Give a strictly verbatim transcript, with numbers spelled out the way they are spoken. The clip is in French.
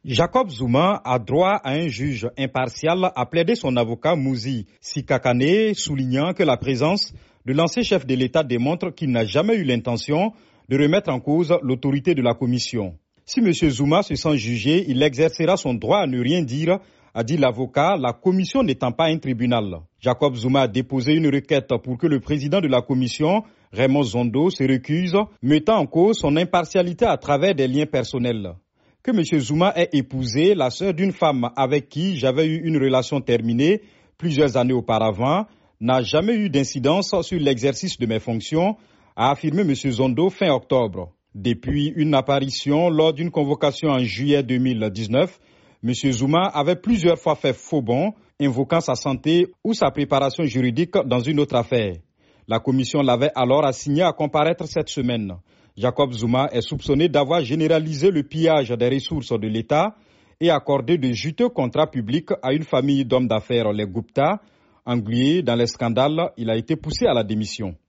Jacob Zuma a droit à un juge impartial, a plaidé son avocat Mouzi Sikakane, soulignant que la présence de l'ancien chef de l'État démontre qu'il n'a jamais eu l'intention de remettre en cause l'autorité de la commission. Si M. Zuma se sent jugé, il exercera son droit à ne rien dire, a dit l'avocat, la commission n'étant pas un tribunal. Jacob Zuma a déposé une requête pour que le président de la commission, Raymond Zondo, se recuse, mettant en cause son impartialité à travers des liens personnels. Que M. Zuma ait épousé la sœur d'une femme avec qui j'avais eu une relation terminée plusieurs années auparavant n'a jamais eu d'incidence sur l'exercice de mes fonctions, a affirmé M. Zondo fin octobre. Depuis une apparition lors d'une convocation en juillet deux mille dix-neuf, M. Zuma avait plusieurs fois fait faux bond, invoquant sa santé ou sa préparation juridique dans une autre affaire. La commission l'avait alors assigné à comparaître cette semaine. Jacob Zuma est soupçonné d'avoir généralisé le pillage des ressources de l'État et accordé de juteux contrats publics à une famille d'hommes d'affaires, les Gupta. Englué dans les scandales, il a été poussé à la démission.